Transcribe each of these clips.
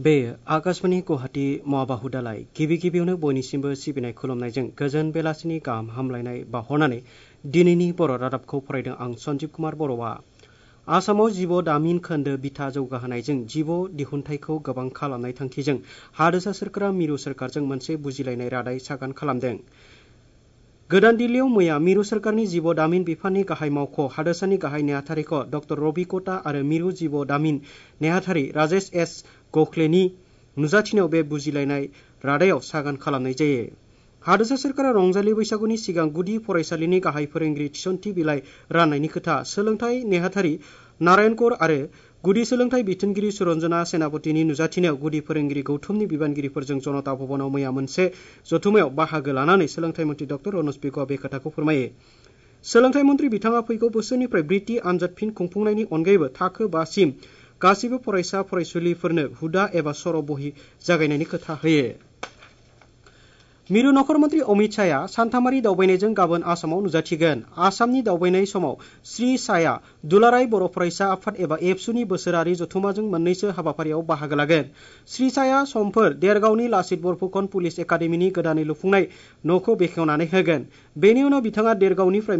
बे आकाशवाणी गुवाहाटी माबाहु दालाय गिबि गिबियावनो बयनिसिमबो सिबिनाय खुलुमनायजों गोजोन बेलासिनि गाहाम हामलायनाय बावहरनानै दिनैनि बर' रादाबखौ फरायदों आं सन्जीब कुमार बर'आ। आसामाव जिब' दामिन खोन्दो बिथा जौगाहोनायजों जिब' दिहुनथाइखौ गोबां खालामनाय थांखिजों हादोरसा सोरखारा मिरु सोरखारजों मोनसे बुजिलायनाय रादाय सागान खालामदों। गोदान दिल्लीयाव मैया मिरु सोरखारनि जिब' दामिन बिफाननि गाहाय मावख' हादोरसानि गाहाय नेहाथारिख ड रबि कटा आरो मिरु जिब' दामिन नेहाथारि राजेश एस गखलेनि नुजाथिनायाव बे बुजिलायनाय रादायाव सागान खालामनाय जायो। हादोरसा सोरखारा रंजालि बैसागुनि सिगां गुदि फरायसालिनि गाहाय फोरोंगिरि थिसनथि बिलाइ राननायनि खोथा सोलोंथाइ नेहाथारि नारायण कौर आरो गुदि सोलोंथाइ बिथोनगिरि सुरन्जना सेनापतिनि नुजाथिनायाव गुदि फोरोंगिरि गौथुमनि बिबानगिरिफोरजों जनता भवनाव मैया मोनसे जथुमायाव बाहागो लानानै सोलोंथाइ मन्त्रि ड रनज पेगुआ बे खोथाखौ फोरमायो। सोलोंथाइ मन्त्रि बिथाङा फैगौ बोसोरनिफ्राय बृति आनजाद फिन खुंफुंनायनि अनगायैबो थाखो 5 सिम गासैबो फरायसा फरायसुलिफोरनो हुदा एबा सर' बहि जागायनायनि खोथा होयो। मिरु नखर मन्त्रि अमित शाहआ सानथामारि दावबायनायजों गाबोन आसामाव नुजाथिगोन। आसामनि दावबायनाय समाव श्री शाहआ दुलाराय बर' फरायसा आफाद एबा एबसुनि बोसोरारि जथुमाजों मोननैसो हाबाफारियाव बाहागो लागोन। श्री शाहआ समफोर देरगावनि लाचित बरफुकन पुलिस एकाडेमिनि गोदानै लुफुंनाय न'खौ बेखेवनानै होगोन। बेनि उनाव बिथाङा देरगावनिफ्राय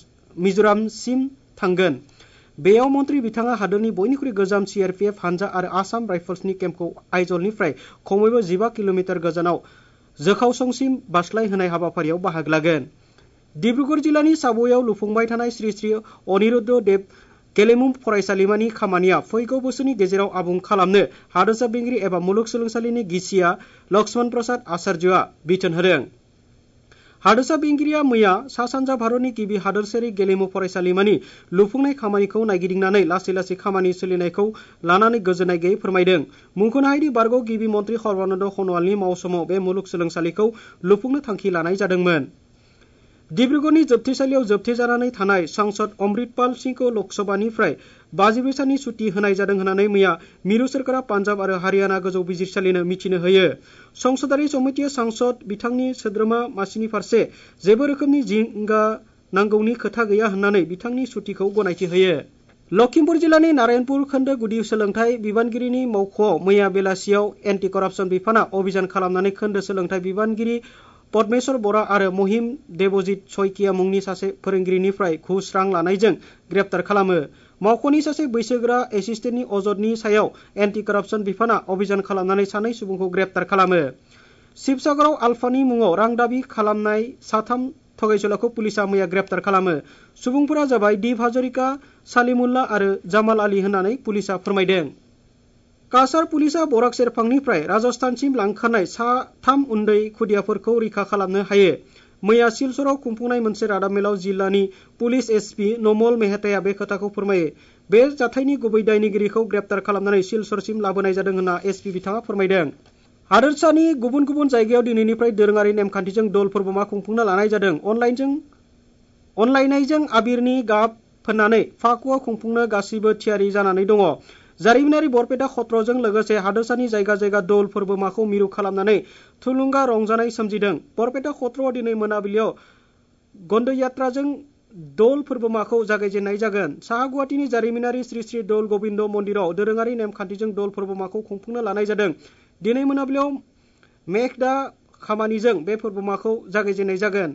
मिज'रामसिम थांगोन। बेयाव मन्त्रि बिथाङा हादोरनि बयनिख्रुइ गोजाम CRPF हानजा आरो आसाम राइफल्सनि केम्पखौ आइजलनिफ्राय खमैबो 15 किल'मिटार गोजानाव जोखावसंसिम बारस्लायहोनाय हाबाफारियाव बाहागो लागोन। डिब्रुगड़ जिल्लानि साबुआयाव लुफुंबाय थानाय श्री श्री अनिरुद्ध देव गेलेमु फरायसालिमानि खामानिया फैगौ बोसोरनि गेजेराव आबुं खालामनो हादोरसा बेंगिरि एबा मुलुगसोलोंसालिनि गिसिया लक्ष्मण प्रसाद आचार्यआ बिथोन होदों। हादोरसा बेंगिरिया मैया सा सानजा भारतनि गिबि हादोरसायारि गेलेमु फरायसालिमानि लुफुंनाय खामानिखौ नायगिदिंनानै लासै लासै खामानि सोलिनायखौ लानानै गोजोननाय गैयै फोरमायदों। मुंख'नो हायोदि बारग' गिबि मन्त्रि सर्बानन्द सन'वालनि मावसोमाव बे मुलुगसोलोंसालिखौ लुफुंनो थांखि लानाय जादोंमोन। डिब्रुगड़नि जोबथेसालियाव जोबथेजानानै थानाय सांसद अमृतपाल सिंहखौ लकसभानिफ्राय 52 साननि सुटि होनाय जादों होननानै मैया मिरु सोरखारा पान्जाब आरो हारियाना गोजौ बिजिरसालिनो मिथिनो होयो। संसदारि समितिया सांसद बिथांनि सोद्रोमा मासिनि फारसे जेबो रोखोमनि जिंगा नांगौनि खोथा गैया होननानै बिथांनि सुटिखौ गनायथि होयो। लखिमपुर जिल्लानि नारायणपुर खोन्दो गुदि सोलोंथाइ बिबानगिरिनि मावख'आव मैया बेलासियाव एन्टि करापसन बिफाना अभियान खालामनानै खोन्दो सोलोंथाइ बिबानगिरि पद्मेश्वर बरा आरो महिम देबजित सयकिया मुंनि सासे फोरोंगिरिनिफ्राय घुस रां लानायजों ग्रेप्तार खालामो। मावख'नि सासे बैसोगोरा एसिस्टेन्टनि अजदनि सायाव एन्टि करापसन बिफाना अभियान खालामनानै सानै सुबुंखौ ग्रेप्तार खालामो। शिबसागराव आलफानि मुङाव रां दाबि खालामनाय साथाम थगायसुलाखौ पुलिसआ मैया ग्रेप्तार खालामो। सुबुंफोरा जाबाय दीप हाजरिका, सालिमुल्ला आरो जामाल आली होननानै पुलिसआ फोरमायदों। काछार पुलिसआ बराक सेरफांनिफ्राय राजस्थानसिम लांखारनाय 3 उन्दै खुदियाफोरखौ रैखा खालामनो हायो। मैया सिलचराव खुंफुंनाय मोनसे रादाबमेलाव जिल्लानि पुलिस एसपि नमल मेहताया बे खोथाखौ फोरमायो। बे जाथायनि गुबै दायनिगिरिखौ ग्रेप्तार खालामनानै सिलचरसिम लाबोनाय जादों होनना एसपि बिथाङा फोरमायदों। हादोरसानि गुबुन गुबुन जायगायाव दिनैनिफ्राय दोरोङारि नेमखान्थिजों दल फोरबोमा खुंफुंनो लानाय जादों। अनलायनायजों आबिरनि गाब फोननानै फाकुवा खुंफुंनो गासैबो थियारि जानानै दङ। जारिमिनारि बरपेटा खत्रजों लोगोसे हादोरसानि जायगा जायगा दल फोरबोमाखौ मिरु खालामनानै थुलुंगा रंजानाय सोमजिदों। बरपेटा खत्रआव दिनै मोनाबिलियाव गन्डयात्राजों दल फोरबोमाखौ जागायजेननाय जागोन। साहा गुवाहाटीनि जारिमिनारि श्री श्री दौल गोविन्द मन्दिराव दोरोङारि नेमखान्थिजों दल फोरबोमाखौ खुंफुंनो लानाय जादों। दिनै मोनाबिलियाव मेघदा खामानिजों बे फोरबोमाखौ जागायजेननाय जागोन।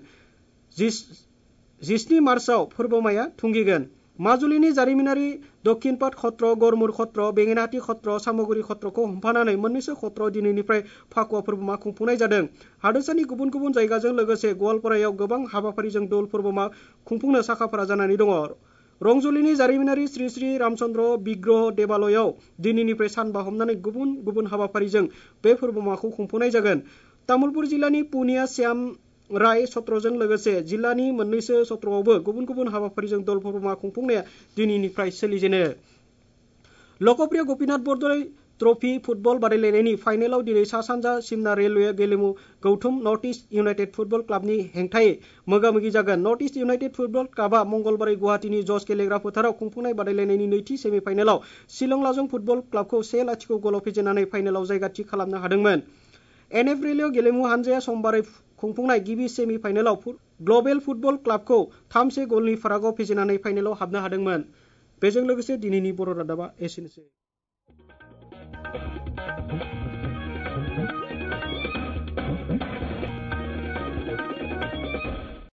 17 मार्चआव फोरबोमाया थुंगेगोन। माजुलिनि जारिमिनारि दक्षिणपाट खत्र, गरमुर खत्र, बेङेनाथि खत्र, सामुगुरि खत्रखौ हमफानानै मोननैसो खत्रआव दिनैनिफ्राय फाकुवा फोरबोमा खुंफुंनाय जादों। हादोरसानि गुबुन गुबुन जायगाजों लोगोसे गवालपारायाव गोबां हाबाफारिजों दल फोरबोमा खुंफुंनो साखाफारा जानानै दङ। रंजलिनि जारिमिनारि श्री श्री रामचन्द्र बिग्रह देबालयआव दिनैनिफ्राय सानबा हमनानै गुबुन गुबुन हाबाफारिजों बे फोरबोमाखौ खुंफुंनाय जागोन। तामुलपुर जिल्लानि पुनिया श्याम राय सत्रजों लोगोसे जिल्लानि मोननैसो सत्रआवबो गुबुन गुबुन हाबाफारिजों दल फोरबोमा खुंफुंनाया दिनैनिफ्राय सोलिजेनो। लोकप्रिय गपिनाथ बरदलै ट्रफी फुटबल बादायलायनायनि फाइनेलाव दिनै सा सानजा सिमना रेलवे गेलेमु गौथुम नर्थ इस्ट इउनाइटेड फुटबल क्लाबनि हेंथायै मोगा-मोगि जागोन। नर्थ इस्ट इउनाइटेड फुटबल क्लाबआ मंगलबारै गुवाहाटीनि जज गेलेग्रा फोथाराव खुंफुंनाय बादायलायनायनि नैथि सेमि फाइनेलाव शिलं लाजं फुटबल क्लाबखौ 1-0 गलाव फेजेननानै फाइनेलाव जायगा थि खालामनो हादोंमोन। एनएफ रेलवे गेलेमु हानजाया समबारै खुंफुंनाय गिबि सेमि फाइनेलाव ग्लबेल फुटबल क्लाबखौ 3-1 गलनि फारागआव फेजेननानै फाइनेलाव हाबनो हादोंमोन। बेजों लोगोसे दिनैनि बर' रादाबा एसेनोसै।